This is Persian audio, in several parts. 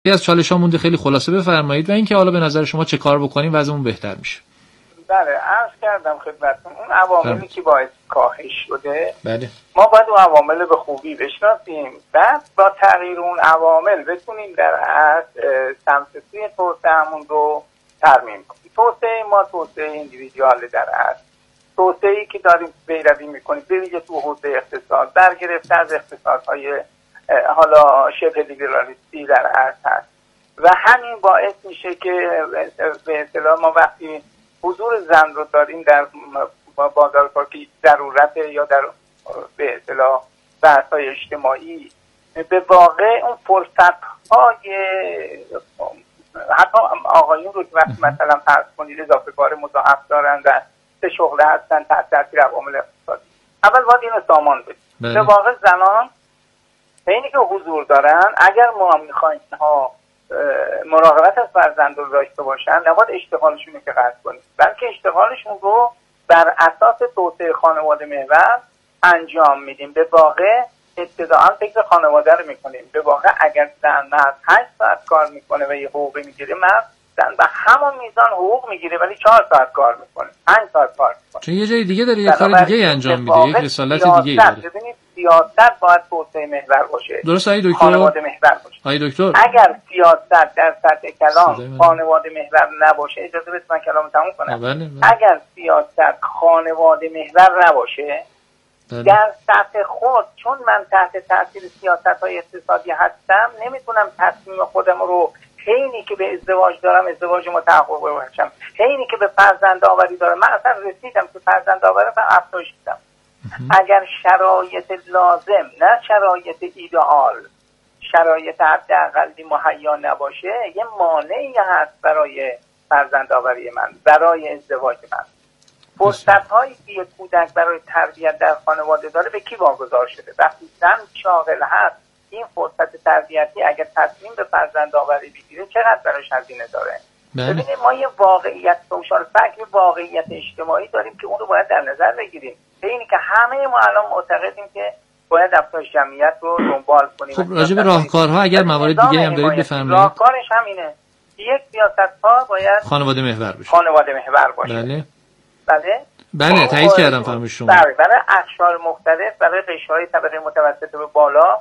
از چالش‌ها مونده، خیلی خلاصه بفرمایید و اینکه حالا به نظر شما چه کار بکنیم وضعمون بهتر میشه. بله، عرض کردم خدمتتون اون عواملی که باعث کاهش شده، بله، ما باید اون عوامل به خوبی بشناسیم، بعد با تغییر اون عوامل بتونیم در اصل سمت سوی توسعه‌مون رو ترمیم کنیم. توسعه ما توسعه ایندیویدواله، در اصل توسعه‌ای که داریم پیروی میکنیم به ویژه تو حوزه اقتصاد، برگرفته از اقتصادهای حالا شبه لیبرالیستی در اصل هست و همین باعث میشه که به اصطلاح ما وقتی حضور زن رو داریم در بازار کار که ضرورت یا در به اصطلاح بحث‌های اجتماعی، به واقع اون فرصت‌های حتی آقایون رو که وقتی مثلا فرض کنید اضافه کار مضاعف دارن و سه شغله هستن تحت تاثیر عوامل اقتصادی، اول باید اینو سامان بدیم. به واقع زنان اینی که حضور دارن، اگر ما میخوایم ها مراقبت از فرزند رو داشته باشن، نباید اشتغالشون رو که قطع کنیم، بلکه اشتغالشون رو بر اساس توسعه خانواده محور انجام میدیم. به واقع ابتداعا فکر خانواده رو میکنیم. به واقع اگر زن مرد 8 ساعت کار میکنه و یه حقوقی میگیره، مرد زن به همون میزان حقوق میگیره ولی 4 ساعت کار میکنه، 5 ساعت کار میکنه، چون یه جای دیگه داره یه کار دیگه انجام میده، یک رسالت دیگه داره. ببینید سیاست باید توسعه محور باشه، درست آقای دکتر؟ خانواده محور باشه. آقای دکتر، اگر سیاست در سطح کلام خانواده محور نباشه، اجازه بدید من کلامو تموم کنم. بله. اگر سیاست خانواده محور نباشه، در سطح خود، چون من تحت تاثیر سیاست‌های اقتصادی هستم، نمیتونم تصمیم خودم رو حینی که به ازدواج دارم ازدواج ما تحقق ببخشم، حینی که به فرزند آوری دارم، من اصلا رسیدم که فرزند آوری و افزایش بدم. اگر شرایط لازم، نه شرایط ایدئال، شرایط حداقلی مهیا نباشه، یه مانعی هست برای فرزند آوری من، برای ازدواج من. فرصت‌هایی که یک کودک برای تربیت در خانواده داره به کی واگذار شده؟ وقتی زن شاغل هست، این فرصت تربیتی اگر تصمیم به فرزند آوری بگیره چقدر براش هزینه داره؟ ببینید ما یه واقعیت سوشال فکر، واقعیت اجتماعی داریم که اون رو باید در نظر بگیریم. به اینی که همه ما الان معتقدیم که باید افزایش جمعیت رو دنبال کنیم. خب راجع به راهکارها اگر موارد دیگه هم دارید بفرمایید. راهکارش همینه. یک سیاست‌ها باید خانواده محور باشه. خانواده محور باشه. بله تایید کردم فرمایش شما. برای اقشار مختلف، برای قشرهای طبقه متوسط به بالا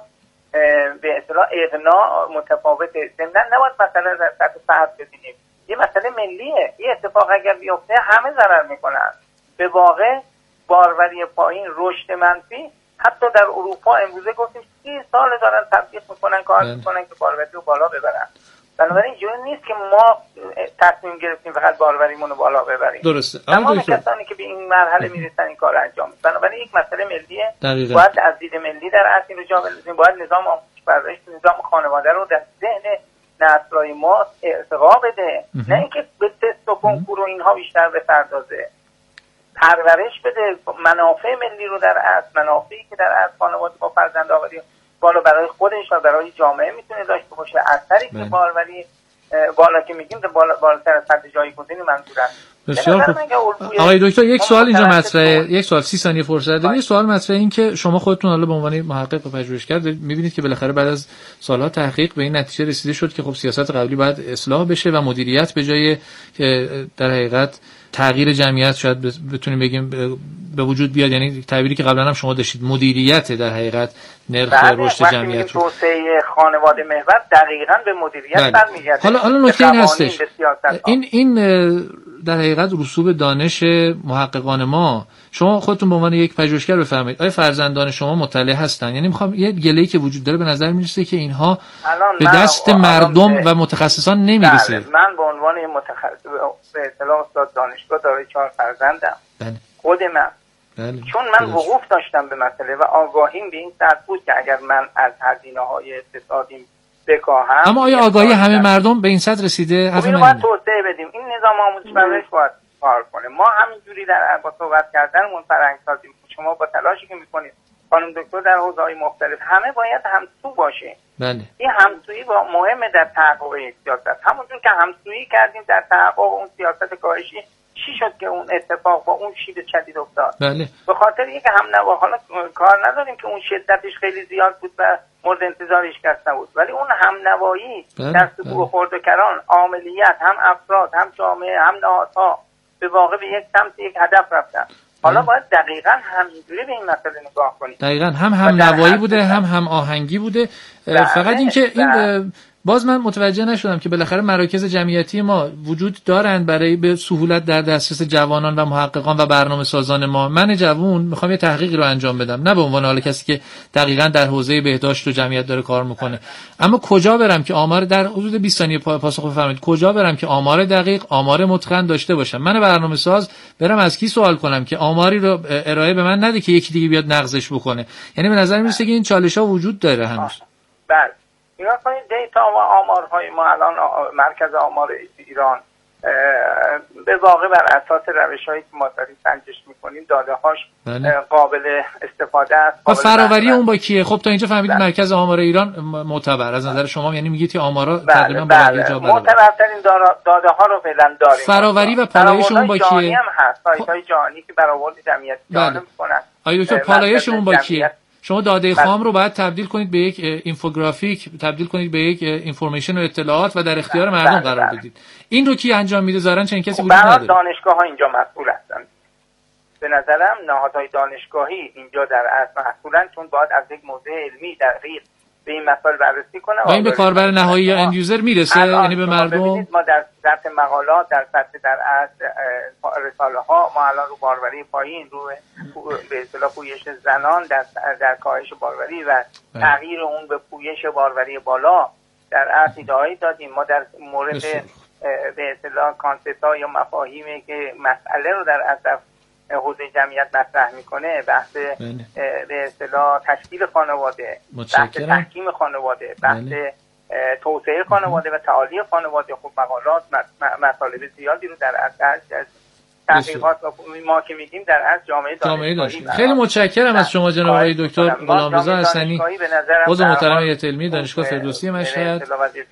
به اصطلاح اغنا متفاوته. ضمن نباید مثلا در سطح فرد ببینیم، یه مسئله ملیه. این اتفاق اگر بیفته همه ضرر میکنن. به واقع باروری پایین، رشد منفی، حتی در اروپا امروزه گفتیم 30 سال دارن تبلیغ میکنن، کار میکنن که باروری رو بالا ببرن. بنابراین اینجوری نیست که ما تصمیم گرفتیم فقط باروریمون رو بالا ببریم. درسته. تمام کسانی که به این مرحله میرسن این کار انجام میدن. بنابراین یک مسئله ملیه. باید از دید ملی در اصل رو جا بندازیم. باید نظام آموزش پرورش، نظام خانواده رو در ذهن نسل‌های ما ارتقا بده، نه اینکه به تست و کنکور و اینها بیشتر بپردازه. پرورش بده، منافع ملی رو در اصل، منافعی که در اصل خانواده با فرزند آوری بالا برای خودش و برای جامعه میتونه داشته باشه. اثری که باروری بالا که میگیم بالاتر از حد جایگزینی منظورم. بسیار خوب. آقای دکتر یک سوال اینجا مطرحه، یک سوال 30 ثانیه فرصت دارید. یک سوال مطرحه، این که شما خودتون حالا به عنوان محقق و پژوهشگر میبینید که بالاخره بعد از سالها تحقیق به این نتیجه رسیده شد که خب سیاست قبلی باید اصلاح بشه و مدیریت به جای که در حقیقت تغییر جمعیت شاید بتونیم بگیم به وجود بیاد. یعنی تعبیری که قبلا هم شما داشتید، مدیریت در حقیقت نرخ رشد جمعیت رو. توسعه خانواده محور دقیقاً به مدیریت برمیگرده. حالا نکته این هستش، این در حقیقت رسوب دانش محققان ما، شما خودتون به عنوان یک پژوهشگر بفرمایید آیا فرزندان شما مطلع هستن؟ یعنی میخوام یه گله‌ای که وجود داره به نظر میرسه که اینها به دست مردم و متخصصان نمیرسه. من به عنوان متخصص به اصطلاح استاد دانشگاه دارای 4 فرزندم. خود من چون من وقوف داشتم به مسئله و آگاهیم به این سطح بود که اگر من از هزینه‌های اقتصادیم بکاهم. اما آیا آگاهی همه مردم به این سطح رسیده؟ خب اینو باید توسعه بدیم. این نظام آموزش پرورش باید کار کنه. ما همینجوری در با صحبت کردنمون فرهنگ سازیم. شما با تلاشی که میکنید خانم دکتر در حوزه‌های مختلف، همه باید همسو باشه. بله. این همسویی مهمه در تحقق یک سیاست. همونجور که همسویی کردیم در تحقق اون سیاست کاهشی چی شد که اون اتفاق با اون شیب شدید افتاد؟ بله. به خاطر اینکه هم‌نوا، حالا کار نداریم که اون شدتش خیلی زیاد بود و مورد انتظار هیچ کس نبود، ولی اون هم‌نوایی در سطوح خرده‌کران، عاملیت، هم افراد، هم جامعه، هم نهادها به واقع به یک سمت، یک هدف رفتن. حالا باید دقیقاً همینجوری به این مسئله نگاه کنیم. دقیقاً هم نوایی بوده، هم آهنگی بوده. فقط اینکه این باز من متوجه نشدم که بالاخره مراکز جمعیتی ما وجود دارند برای به سهولت در دسترس جوانان و محققان و برنامه سازان ما. من جوون میخوام یه تحقیقی رو انجام بدم، نه به عنوان حالا کسی که دقیقاً در حوزه بهداشت و جمعیت داره کار میکنه، اما کجا برم که آمار در حدود 20 ثانیه پاسخ بفرمایید، کجا برم که آمار دقیق، آمار متقن داشته باشم؟ من برنامه ساز برم از کی سوال کنم که آماری رو ارائه به من نده که یکی دیگه بیاد نقضش بکنه؟ یعنی به نظر میاد که این چالش‌ها وجود داره هنوز. بله. نگاه کنید دیتا و آمارهای ما الان مرکز آمار ایران به واقع بر اساس روش‌هایی که ما داریم سنجش می‌کنیم داده‌هاش قابل استفاده است. فراوری اون با کیه؟ خب تا اینجا فهمیدید مرکز آمار ایران معتبر از نظر شما، یعنی میگید که آمارا تقریبا با بقیه جا برابره. معتبرترین داده‌ها رو فعلا داریم. فراوری و پالایش اون با کیه؟ جهانی هم هست، سایت‌های جهانی که برآورد جمعیت جهانی می‌کنن. آیا دکتر پالایش اون با کیه؟ شما داده خام رو باید تبدیل کنید به یک اینفوگرافیک، تبدیل کنید به یک اینفورمیشن و اطلاعات و در اختیار مردم قرار بدید. این رو کی انجام میده؟ ظاهرا چنین کسی وجود نداره. دانشگاه‌ها اینجا مسئول هستند. به نظرم نهادهای دانشگاهی اینجا در اصل مسئولن، چون باید از یک موضوع علمی دقیق به این مسائل بررسی کنه و این به کاربر نهایی یا اند یوزر میرسه، یعنی به مردم. ما در سطح مقالات، در سطح در اصل رساله‌ها ما الان رو باروری پایین، رو به اصطلاح پویش زنان در کاهش باروری و تغییر اون به پویش باروری بالا در اصل ایده‌هایی دادیم. ما در مورد به اصطلاح کانسپت‌ها یا مفاهیمی که مسئله رو در اصل حوزه جمعیت مطرح میکنه، بحث به اصطلاح تشکیل خانواده، بحث تحکیم خانواده، بحث توسعه خانواده و تعالی خانواده، خب مقالات مطالب زیادی رو در اصل تحقیقات ما که میگیم در اصل جامعه دانشگاهی. خیلی متشکرم از شما جناب آقای دکتر غلامرضا حسنی، عضو محترم هیئت علمی دانشگاه فردوسی مشهد.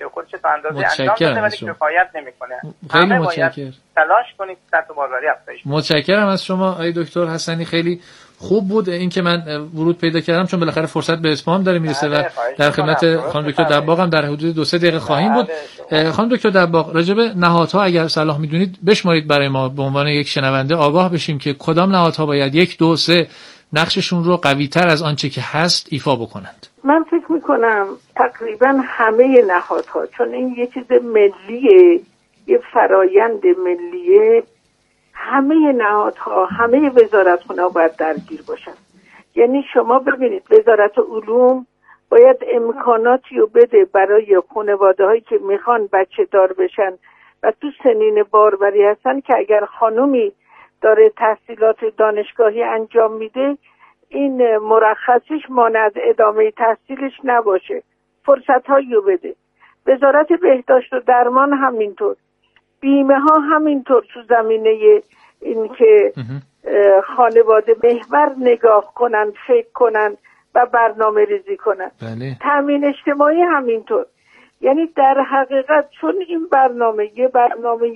متشکرم از شما. خیلی متشکرم. تلاش کنید سطح باروری افزایش. متشکرم از شما آقای دکتر حسنی. خیلی خوب بود این که من ورود پیدا کردم، چون بالاخره فرصت به اسپام داره میرسه و در خدمت خانم دکتر دباغ هم در حدود 2-3 دقیقه خواهیم بود. خانم دکتر دباغ، راجع به نهادها اگر صلاح میدونید بشمارید برای ما به عنوان یک شنونده آگاه بشیم که کدام نهادها باید 1 2 3 نقششون رو قوی‌تر از آنچه که هست ایفا بکنند. من فکر میکنم تقریبا همه نهادها، چون این یه چیز ملیه، یه فرایند ملیه، همه نهادها، همه وزارتخونه‌ها باید درگیر باشن. یعنی شما ببینید وزارت علوم باید امکاناتی رو بده برای خانواده‌هایی که میخوان بچه دار بشن و تو سنین باروری هستن، که اگر خانومی داره تحصیلات دانشگاهی انجام میده این مرخصش مانع از ادامه تحصیلش نباشه، فرصت‌هایی رو بده. وزارت بهداشت و درمان همینطور، بیمه ها همینطور، تو زمینه این که خانواده محور نگاه کنن، فکر کنن و برنامه ریزی کنن. تامین اجتماعی همینطور. یعنی در حقیقت چون این برنامه یه برنامه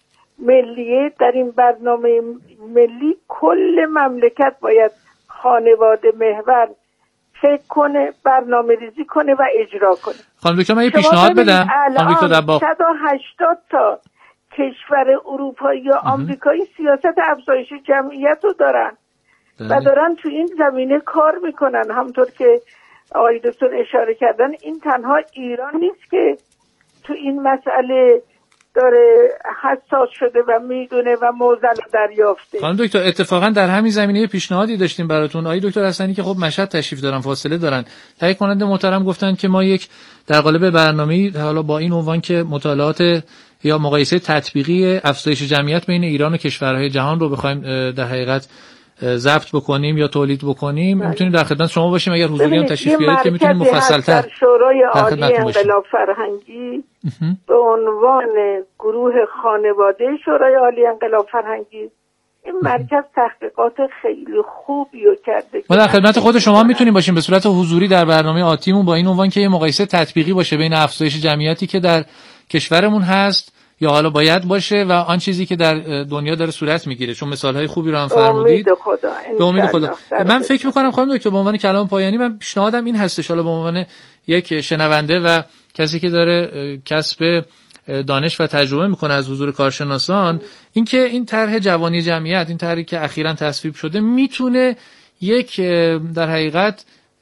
ملیه، در این برنامه ملی کل مملکت باید خانواده محور فکر کنه، برنامه ریزی کنه و اجرا کنه. خانم دکتر من یه پیشنهاد بدم. خانم دکتر دباغ، 180 تا کشور اروپایی یا آمریکایی سیاست افزایش جمعیت رو دارن و دارن تو این زمینه کار میکنن. همطور که آقای دکتر اشاره کردن، این تنها ایران نیست که تو این مسئله داره حساس شده و میدونه و موزل دریافته. خانم دکتر اتفاقا در همین زمینه پیشنهادی داشتیم براتون. آقای دکتر حسنی که خب مشهد تشریف دارن، فاصله دارن، تهیه کننده محترم گفتن که ما یک در قالب برنامه‌ای حالا با این عنوان که مطالعات یا مقایسه تطبیقی افزایش جمعیت بین ایران و کشورهای جهان رو بخوایم در حقیقت ضبط بکنیم یا تولید بکنیم، میتونیم در خدمت شما باشیم. اگر حضوری هم تشریف بیارید که میتونیم مفصل‌تر در شورای عالی انقلاب فرهنگی به عنوان گروه خانواده شورای عالی انقلاب فرهنگی این مرکز تحقیقات خیلی خوبی رو کرده. ما در خدمت خود شما میتونیم باشیم به صورت حضوری در برنامه آتیمون با این عنوان که یه مقایسه تطبیقی باشه بین افزایش جمعیتی که در کشورمون هست یا حالا باید باشه و آن چیزی که در دنیا داره صورت میگیره؟ چون مثالهای خوبی رو هم فرمودید. به امید خدا. من فکر میکنم خانم دکتر به عنوان کلام پایانی من پیشنهادم این هستش، حالا به عنوان یک شنونده و کسی که داره کسب دانش و تجربه میکنه از حضور کارشناسان، اینکه این طرح جوانی جمعیت، این طرحی که اخیراً تصویب شده، میتونه یک در حقیقت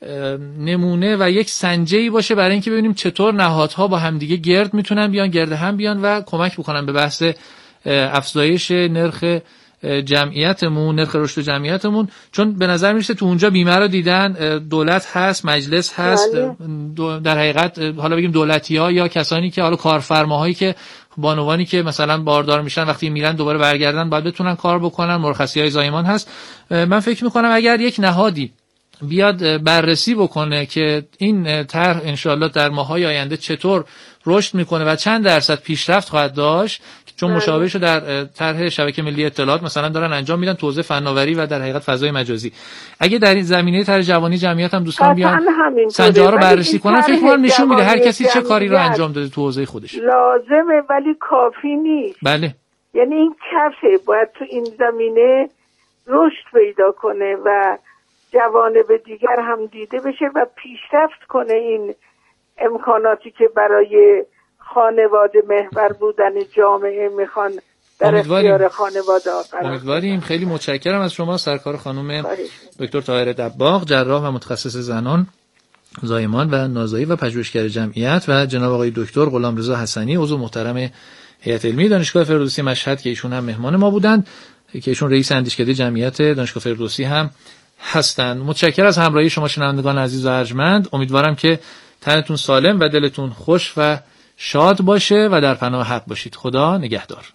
نمونه و یک سنجه‌ای باشه برای اینکه ببینیم چطور نهادها با همدیگه گرد میتونن بیان، گرد هم بیان و کمک بکنن به بحث افزایش نرخ جمعیتمون، نرخ رشد جمعیتمون. چون به نظر میرسه تو اونجا بیمه رو دیدن، دولت هست، مجلس هست، در حقیقت حالا بگیم دولتی‌ها یا کسانی که حالا کارفرماهایی که بانوانی که مثلا باردار میشن وقتی میرن دوباره برگردن باید بتونن کار بکنن، مرخصی‌های زایمان هست. من فکر میکنم اگر یک نهادی بیاد بررسی بکنه که این طرح انشالله در ماهای آینده چطور رشد میکنه و چند درصد پیشرفت خواهد داشت، چون مشابهشو در طرح شبکه ملی اطلاعات مثلا دارن انجام میدن، توزیع فناوری و در حقیقت فضای مجازی. اگه در این زمینه طرح جوانی جمعیت هم دوستان بیان سنجا رو بررسی کنن، فکر کنم نشون میده هر کسی چه کاری رو انجام داده تو حوزه خودش. لازمه ولی کافی نیست. بله، یعنی این کفه، باید تو این زمینه رشد پیدا کنه و جوانب دیگر هم دیده بشه و پیشرفت کنه این امکاناتی که برای خانواده محور بودن جامعه میخوان در اختیار خانواده قرار. امیدواریم. خیلی متشکرم از شما سرکار خانم دکتر طاهره دباغ، جراح و متخصص زنان، زایمان و نازایی و پژوهشگر جمعیت، و جناب آقای دکتر غلامرضا حسنی، عضو محترم هیئت علمی دانشگاه فردوسی مشهد که ایشون هم مهمان ما بودند، که ایشون رئیس اندیشکده جمعیت دانشگاه فردوسی هم هستند. متشکرم از همراهی شما شنوندگان عزیز و ارجمند. امیدوارم که تنتون سالم و دلتون خوش و شاد باشه و در پناه حق باشید. خدا نگهدار.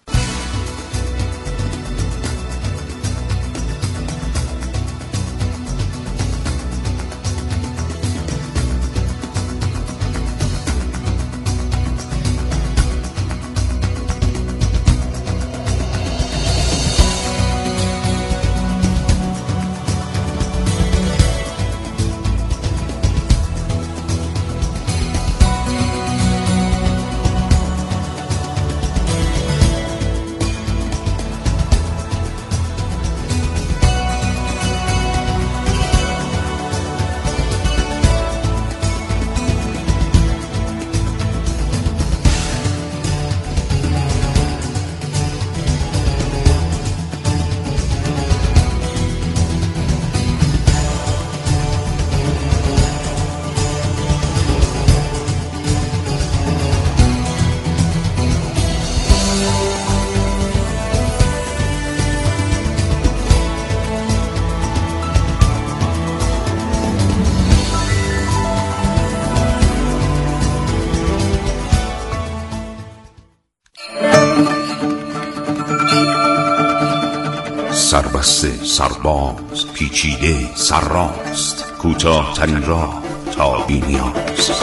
سربسته، سرباز، پیچیده، سرراست، کوتاه ترین راه تا بی‌نیاز.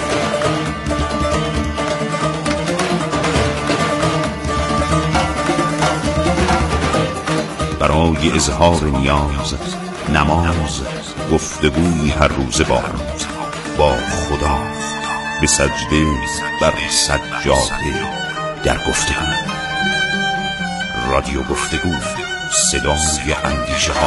برای اظهار نیاز، نماز، گفتگوی هر روزه با خدا، به سجده بر سجاده در گفتگو. رادیو گفتگو، صدای اندیشه ها.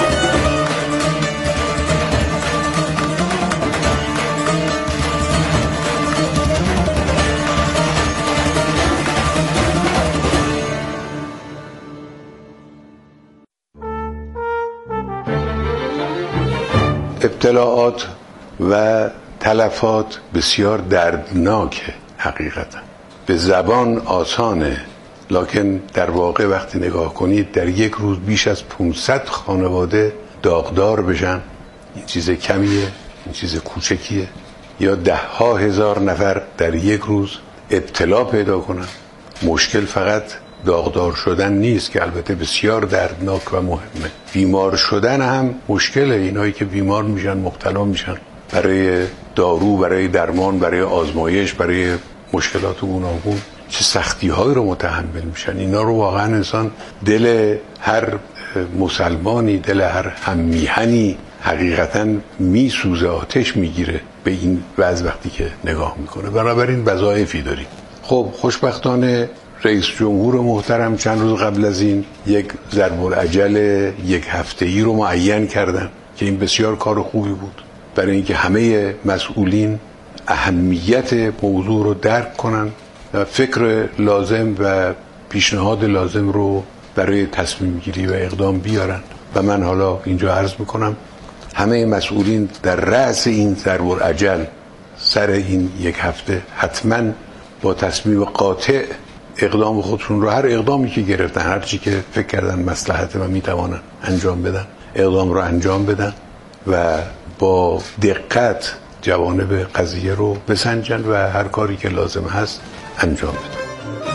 ابتلاعات و تلفات بسیار دردناکه، حقیقتا به زبان آسانه، لکن در واقع وقتی نگاه کنید در یک روز بیش از 500 خانواده داغدار بشن، این چیز کمیه؟ این چیز کوچکیه؟ یا 10,000 نفر در یک روز ابتلا پیدا کنن؟ مشکل فقط داغدار شدن نیست که البته بسیار دردناک و مهمه، بیمار شدن هم مشکله. اینایی که بیمار میشن، مبتلا میشن، برای دارو، برای درمان، برای آزمایش، برای مشکلات گوناگون چه سختی هایی رو متحمل میشن. اینا رو واقعا انسان، دل هر مسلمانی، دل هر هممیهنی حقیقتا میسوزه، آتش میگیره به این وضع وقتی که نگاه میکنه. بنابراین وظایفی داریم. خب خوشبختانه رئیس جمهور محترم چند روز قبل از این یک ضرب العجل یک هفته‌ای رو معین کردن که این بسیار کار خوبی بود برای اینکه همه مسئولین اهمیت موضوع رو درک کنن و فکر لازم و پیشنهاد لازم رو برای تصمیم گیری و اقدام بیارن. و من حالا اینجا عرض میکنم همه مسئولین در رأس این ضرب العجل سر این یک هفته حتما با تصمیم قاطع اقدام خودشون رو، هر اقدامی که گرفتن، هر چی که فکر کردن مصلحته و میتوانن انجام بدن، اقدام رو انجام بدن و با دقت جوانب قضیه رو بسنجن و هر کاری که لازم هست انجام بدن.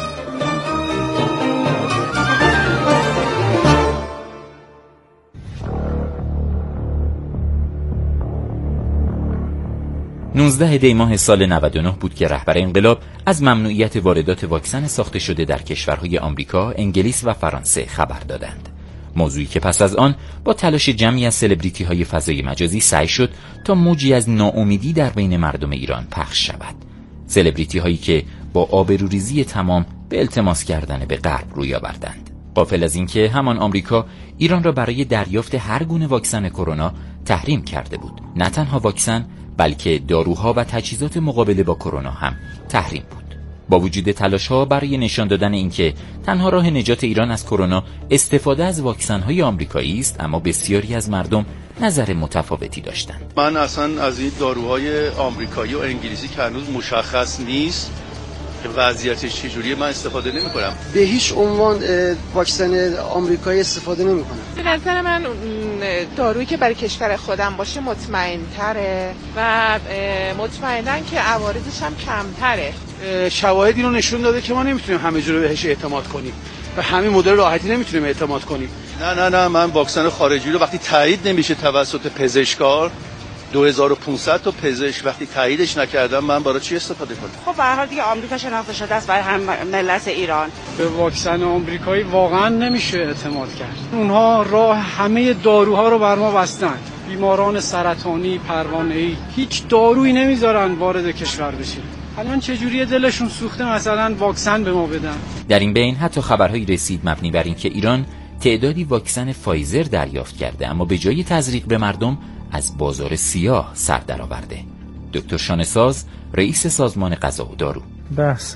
19 دی ماه سال 99 بود که رهبر انقلاب از ممنوعیت واردات واکسن ساخته شده در کشورهای آمریکا، انگلیس و فرانسه خبر دادند. موضوعی که پس از آن با تلاش جمعی از سلبریتی های فضای مجازی سعی شد تا موجی از ناامیدی در بین مردم ایران پخش شود. سلبریتی هایی که با آبروریزی تمام به التماس کردن به غرب روی آوردند. غافل از اینکه همان آمریکا ایران را برای دریافت هر گونه واکسن کرونا تحریم کرده بود. نه تنها واکسن بلکه داروها و تجهیزات مقابله با کرونا هم تحریم بود. با وجود تلاش‌ها برای نشان دادن اینکه تنها راه نجات ایران از کرونا استفاده از واکسن‌های آمریکایی است، اما بسیاری از مردم نظر متفاوتی داشتند. من اصلا از این داروهای آمریکایی و انگلیسی که هنوز مشخص نیست که وضعیتش چجوریه من استفاده نمی‌کنم. به هیچ عنوان واکسن آمریکایی استفاده نمی‌کنم. به نظر من دارویی که برای کشور خودم باشه مطمئن‌تره و مطمئناً که عوارضش هم کمتره. شواهدی رو نشون داده که ما نمیتونیم همه جوره بهش اعتماد کنیم و همین مدل راحتی نمیتونیم اعتماد کنیم. نه من واکسن خارجی رو وقتی تایید نمیشه توسط پزشکار 2500 تا پزشک وقتی تاییدش نکردم من برای چی استفاده کنم؟ خب به هر حال دیگه آمریکا شناخته شده است برای هم ملت ایران. به واکسن آمریکایی واقعا نمیشه اعتماد کرد. اونها راه همه داروها رو بر ما بستن. بیماران سرطانی، پروانه‌ای هیچ دارویی نمیذارن وارد کشور بشه. الان چجوری دلشون سوخته مثلا واکسن به ما بدن. در این بین حتی خبرهایی رسید مبنی بر اینکه ایران تعدادی واکسن فایزر دریافت کرده اما به جای تزریق به مردم از بازار سیاه سر درآورده. دکتر شانه‌ساز، رئیس سازمان غذا و دارو: بحث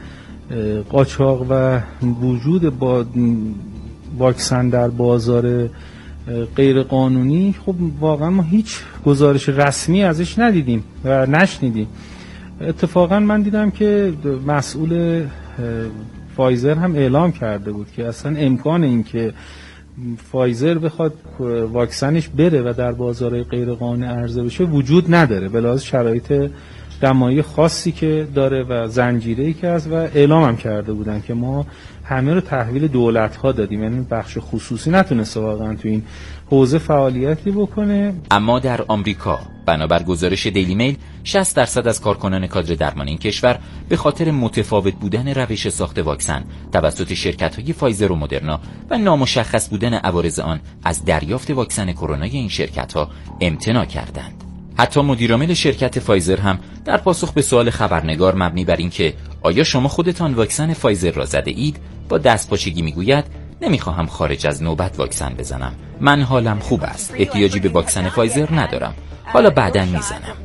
قاچاق و وجود با واکسن در بازار غیر قانونی، خب واقعا ما هیچ گزارش رسمی ازش ندیدیم و نشنیدیم. اتفاقا من دیدم که مسئول فایزر هم اعلام کرده بود که اصلا امکان این که فایزر بخواد واکسنش بره و در بازار غیر قانونی عرضه بشه وجود نداره، به لحاظ شرایط دمایی خاصی که داره و زنجیره‌ای که هست، و اعلام هم کرده بودن که ما همه رو تحویل دولت‌ها دادیم، یعنی بخش خصوصی نتونسته واقعا تو این حوزه فعالیتی بکنه. اما در آمریکا بنابر گزارش دیلی میل 60% از کارکنان کادر درمان این کشور به خاطر متفاوت بودن روش ساخت واکسن توسط شرکت‌های فایزر و مدرنا و نامشخص بودن عوارض آن از دریافت واکسن کرونا این شرکت‌ها امتناع کردند. حتی مدیرعامل شرکت فایزر هم در پاسخ به سوال خبرنگار مبنی بر اینکه آیا شما خودتان واکسن فایزر را زده اید، با دستپاچگی میگوید نمیخواهم خارج از نوبت واکسن بزنم. من حالم خوب است. احتیاجی به واکسن فایزر ندارم. حالا بعداً میزنم.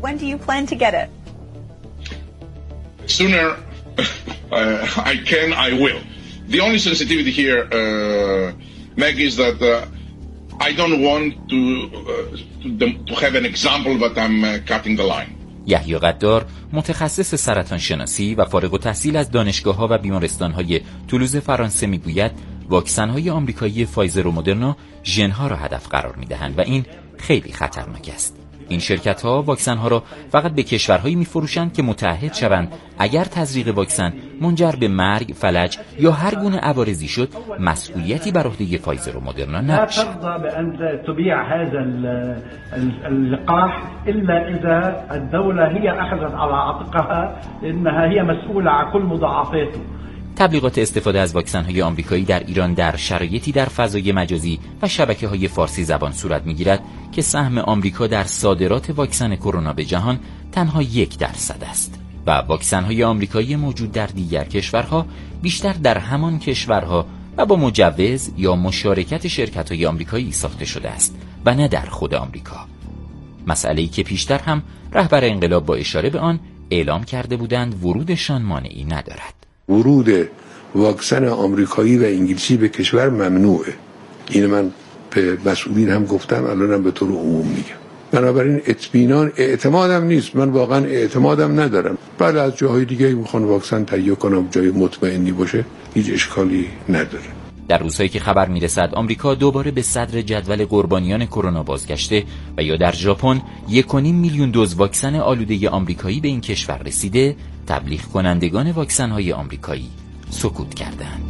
Sooner I can, I will. The only sensitivity here, Meg, is that I don't want to have an example but I'm cutting the line. یحیی قدار، متخصص سرطان شناسی و فارغ التحصیل از دانشگاه‌ها و بیمارستان‌های تولوز فرانسه میگوید واکسن‌های آمریکایی فایزر و مدرنا ژن‌ها را هدف قرار می‌دهند و این خیلی خطرناک است. این شرکت‌ها واکسن‌ها را فقط به کشورهایی می‌فروشند که متعهد شوند اگر تزریق واکسن منجر به مرگ، فلج یا هر گونه عوارضی شد، مسئولیتی بر عهده فایزر و مدرنا نباشد. لا ترضى بأن تبيع هذا اللقاح إلا إذا الدولة هي أخذت على عاتقها لأنها هي مسؤولة عن كل مضاعفاته. تبلیغات استفاده از واکسن‌های آمریکایی در ایران در شرایطی در فضای مجازی و شبکه‌های فارسی زبان صورت می‌گیرد که سهم آمریکا در صادرات واکسن کرونا به جهان تنها 1% است. و واکسن‌های آمریکایی موجود در دیگر کشورها بیشتر در همان کشورها و با مجوز یا مشارکت شرکت‌های آمریکایی ساخته شده است و نه در خود آمریکا. مسئله‌ای که پیشتر هم رهبر انقلاب با اشاره به آن اعلام کرده بودند ورودشان مانعی ندارد. ورود واکسن آمریکایی و انگلیسی به کشور ممنوعه. این من به مسئولین هم گفتم، الانم به طور عموم میگم. بنابراین اطمینان اعتمادم نیست، من واقعا اعتمادم ندارم. بله از جاهای دیگه میخوان واکسن تهیه کنم، جای مطمئنی باشه، هیچ اشکالی نداره. در روزهایی که خبر میرسد آمریکا دوباره به صدر جدول قربانیان کرونا بازگشته و یا در ژاپن 1.5 میلیون دوز واکسن آلوده آمریکایی به این کشور رسیده، تبلیغ کنندگان واکسن‌های آمریکایی سکوت کردند.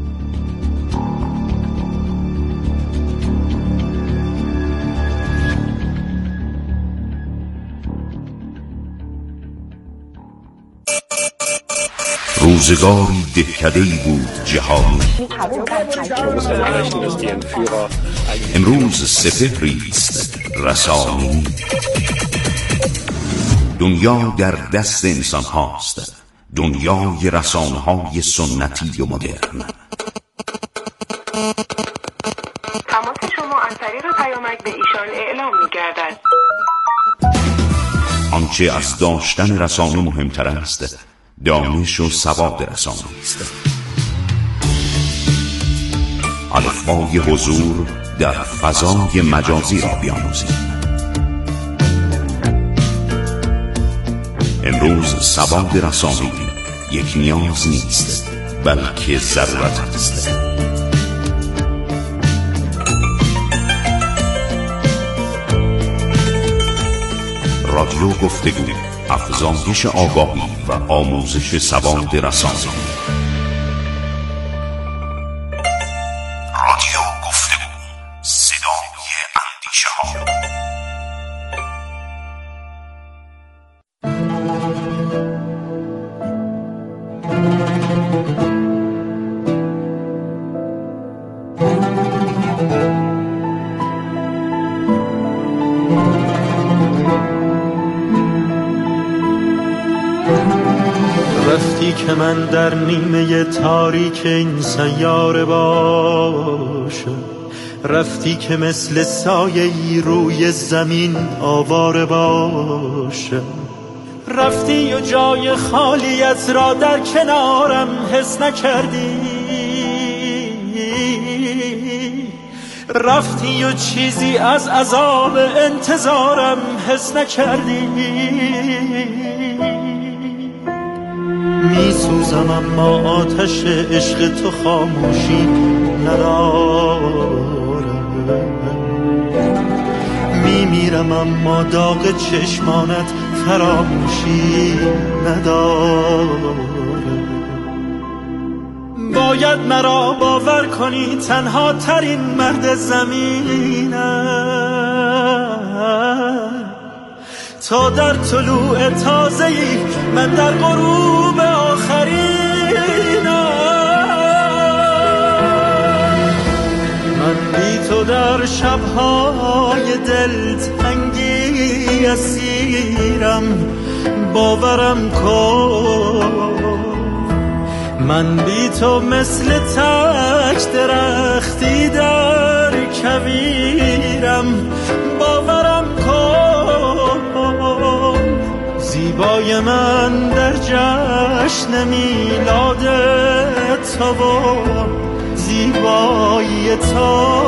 روزگاری دهکده‌ای بود جهانی، امروز سپهری است رسانه‌ای. دنیا در دست انسان هاست، دنیای رسانه‌های سنتی و مدرن. تماس شما از طریق پیامک به ایشان اعلام می‌گردد. آنچه از داشتن رسانه مهمتر است، دانش و سواد رسانه است. الفبای حضور در فضای مجازی را بیاموزید. امروز سواد رسانه‌ای یک نیاز نیست، بلکه ضرورت است. رادیو گفتگو، افزایش آگاهی و آموزش سواد رسانه‌ای. رادیو گفتگو، صدای اندیشه‌ها. رفتی که من در نیمه تاریک این سیاره باشم، رفتی که مثل سایه‌ای روی زمین آواره باشم، رفتی و جای خالیت را در کنارم حس نکردی، رفتی و چیزی از عذاب انتظارم حس نکردی. می سوزم اما آتش عشق تو خاموشی ندارم، می میرم اما داغ چشمانت فراموشی ندارم. باید مرا باور کنی تنها ترین مرد زمینم، تا در طلوع تازه‌ای من در غروب آخرینم. من بی تو در شب‌های دلتنگی اسیرم، باورم کن. من بی تو مثل تک درختی در کویرم، باورم کن. زیبای من در جشن میلاد تو و زیبایی تو،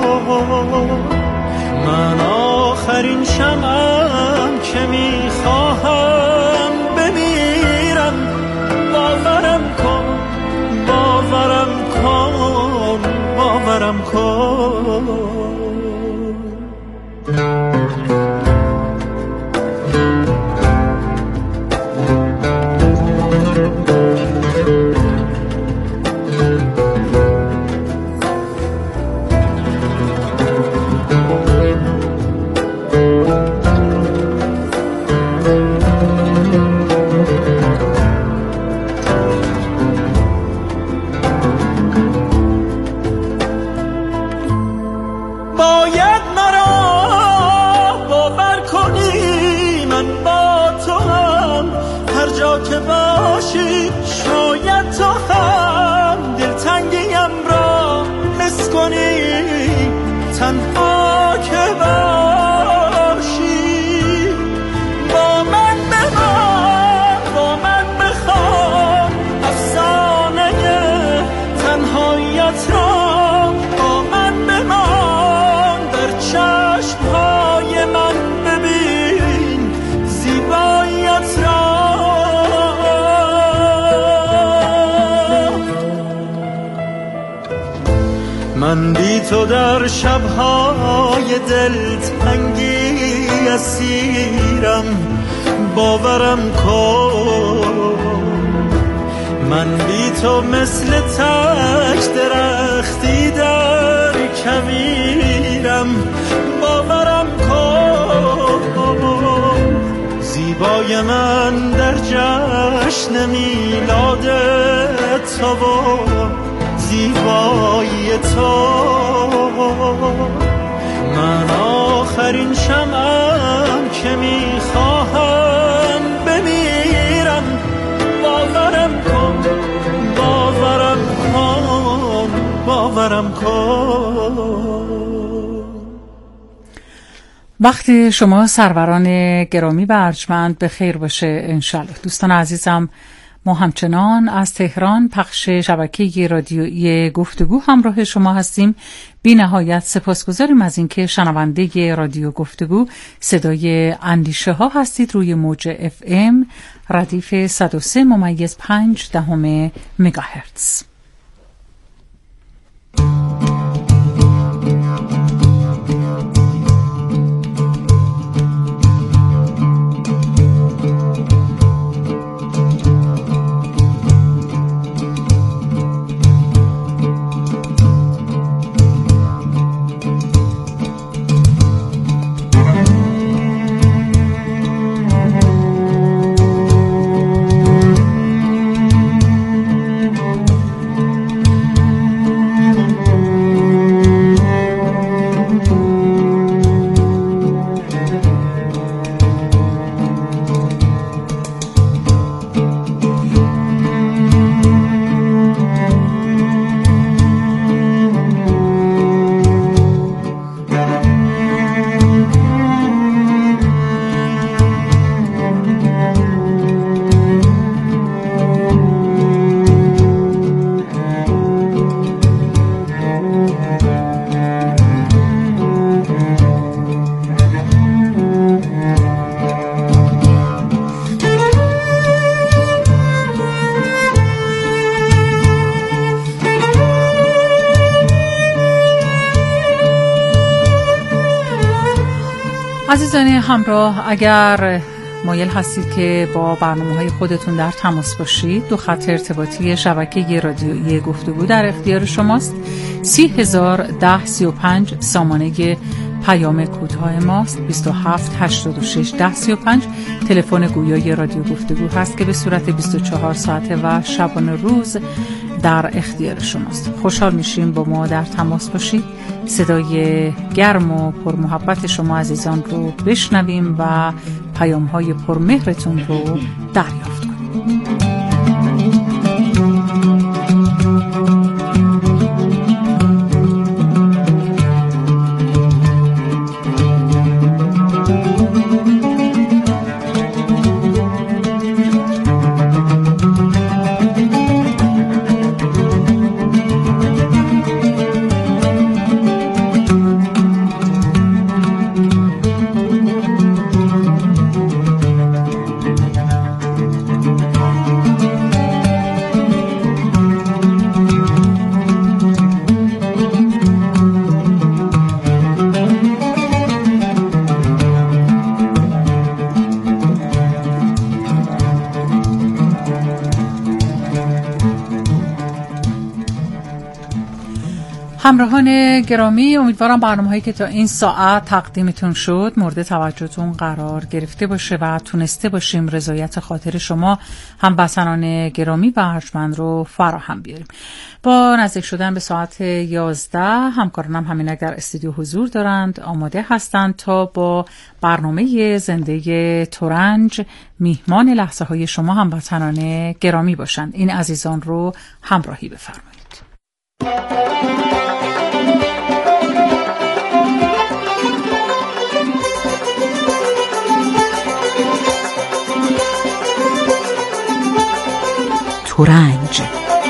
من آخرین شمعم که میخواهم بمیرم. باورم کن، باورم کن، باورم کن. تنهاییت را با من بمان، در چشمهای من ببین زیباییت را. من بی تو در شبهای دلتنگی اسیرم، باورم کن. من بی تو مثل تک درختی در کویرم، باورم کن. زیبای من در جشن میلاد تو و زیبایی تو، من آخرین شمعم که میخواهم بمیرم، باورم کن، باورم کن، باورم کن. وقتی شما سروران گرامی و ارجمند به خیر باشه انشالله. دوستان عزیزم، ما همچنان از تهران پخش شبکه رادیویی گفتگو همراه شما هستیم. بی نهایت سپاسگزاریم از اینکه شنونده رادیو گفتگو صدای اندیشه ها هستید روی موج FM ردیف 103.5 مگاهرتز. عزیزان همراه، اگر مایل هستید که با برنامه‌های خودتون در تماس باشید، دو خط ارتباطی شبکه رادیویی گفتگو در اختیار شماست. 301035 سامانه پیام کوتاه ماست. 27861035 تلفن گویای رادیو گفتگو هست که به صورت 24 ساعته و شبانه روز در اختیار شماست. خوشحال میشیم با ما در تماس باشید، صدای گرم و پرمحبت شما عزیزان رو بشنویم و پیام‌های پرمهرتون رو دریافت کنیم. همراهان گرامی، امیدوارم برنامه‌هایی که تا این ساعت تقدیمتون شد مورد توجهتون قرار گرفته باشه و تونسته باشیم رضایت خاطر شما هموطنان گرامی و ارجمند رو فراهم بیاریم. با نزدیک شدن به ساعت 11 همکارانم همین در استودیو حضور دارند، آماده هستند تا با برنامه زنده ترنج میهمان لحظه های شما هموطنان گرامی باشند. این عزیزان رو همراهی بفرمایید. ترنج